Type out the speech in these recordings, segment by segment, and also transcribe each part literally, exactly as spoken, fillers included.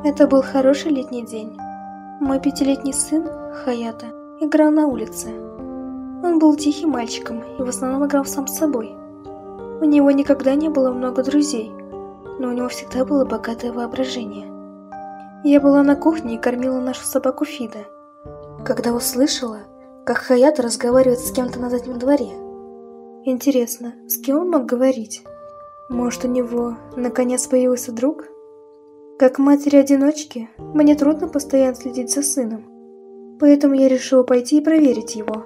Это был хороший летний день. Мой пятилетний сын, Хаята, играл на улице. Он был тихим мальчиком и в основном играл сам с собой. У него никогда не было много друзей, но у него всегда было богатое воображение. Я была на кухне и кормила нашу собаку Фида, когда услышала, как Хаята разговаривает с кем-то на заднем дворе. Интересно, с кем он мог говорить? Может, у него наконец появился друг? Как матери-одиночки, мне трудно постоянно следить за сыном, поэтому я решила пойти и проверить его.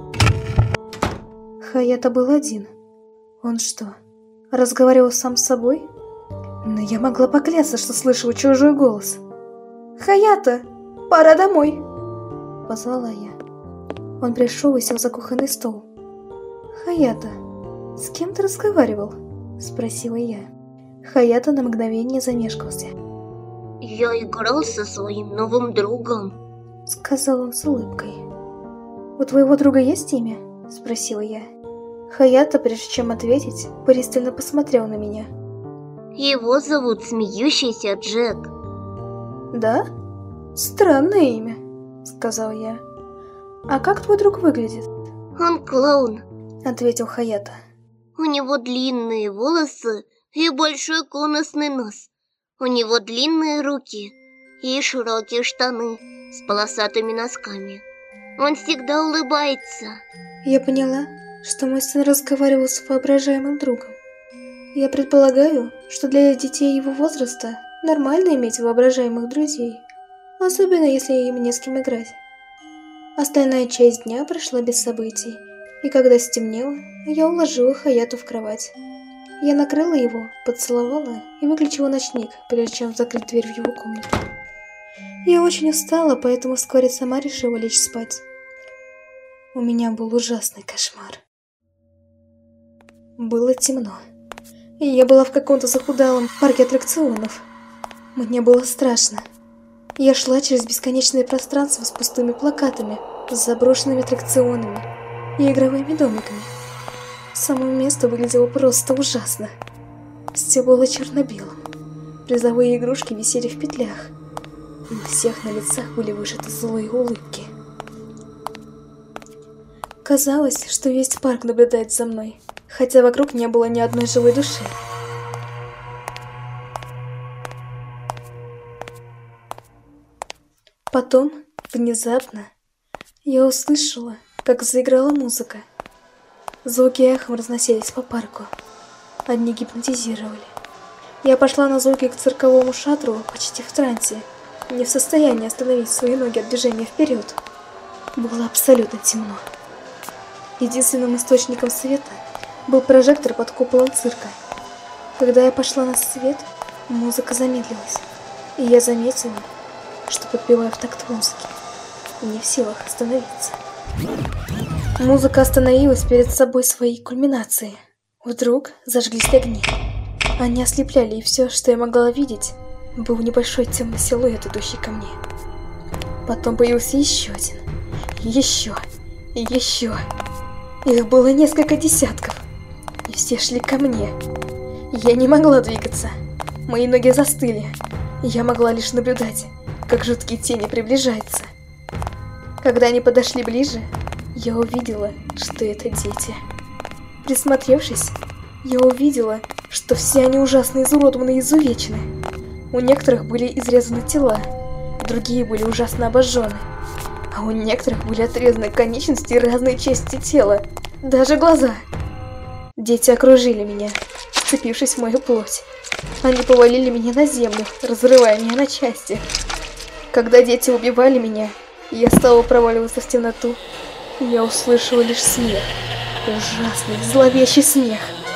Хаята был один. Он что, разговаривал сам с собой? Но я могла поклясться, что слышала чужой голос. «Хаята, пора домой!» Позвала я. Он пришел и сел за кухонный стол. «Хаята, с кем ты разговаривал?» Спросила я. Хаята на мгновение замешкался. «Я играл со своим новым другом», — сказал он с улыбкой. «У твоего друга есть имя?» — спросила я. Хаята, прежде чем ответить, пристально посмотрел на меня. «Его зовут Смеющийся Джек». «Да? Странное имя», — сказал я. «А как твой друг выглядит?» «Он клоун», — ответил Хаята. «У него длинные волосы и большой конусный нос. У него длинные руки и широкие штаны с полосатыми носками. Он всегда улыбается». Я поняла, что мой сын разговаривал с воображаемым другом. Я предполагаю, что для детей его возраста нормально иметь воображаемых друзей, особенно если им не с кем играть. Остальная часть дня прошла без событий, и когда стемнело, я уложила Хаяту в кровать. Я накрыла его, поцеловала и выключила ночник, прежде чем закрыть дверь в его комнату. Я очень устала, поэтому вскоре сама решила лечь спать. У меня был ужасный кошмар. Было темно, и я была в каком-то захудалом парке аттракционов. Мне было страшно. Я шла через бесконечное пространство с пустыми плакатами, с заброшенными аттракционами и игровыми домиками. Само место выглядело просто ужасно. Все было черно-белым. Призовые игрушки висели в петлях. И у всех на лицах были вышиты злые улыбки. Казалось, что весь парк наблюдает за мной, хотя вокруг не было ни одной живой души. Потом, внезапно, я услышала, как заиграла музыка. Звуки эхом разносились по парку. Одни гипнотизировали. Я пошла на звуки к цирковому шатру почти в трансе, не в состоянии остановить свои ноги от движения вперед. Было абсолютно темно. Единственным источником света был прожектор под куполом цирка. Когда я пошла на свет, музыка замедлилась, и я заметила, что подпеваю в такт музыки, не в силах остановиться. Музыка остановилась перед собой своей кульминацией. Вдруг зажглись огни. Они ослепляли, и все, что я могла видеть, был небольшой темный силуэт, идущий ко мне. Потом появился еще один, еще и еще. Их было несколько десятков, и все шли ко мне. Я не могла двигаться. Мои ноги застыли, и я могла лишь наблюдать, как жуткие тени приближаются. Когда они подошли ближе, я увидела, что это дети. Присмотревшись, я увидела, что все они ужасно изуродованы и изувечены. У некоторых были изрезаны тела, другие были ужасно обожжены, а у некоторых были отрезаны конечности и разные части тела, даже глаза. Дети окружили меня, вцепившись в мою плоть. Они повалили меня на землю, разрывая меня на части. Когда дети убивали меня, я стала проваливаться в темноту, и я услышала лишь смех. Ужасный, зловещий смех.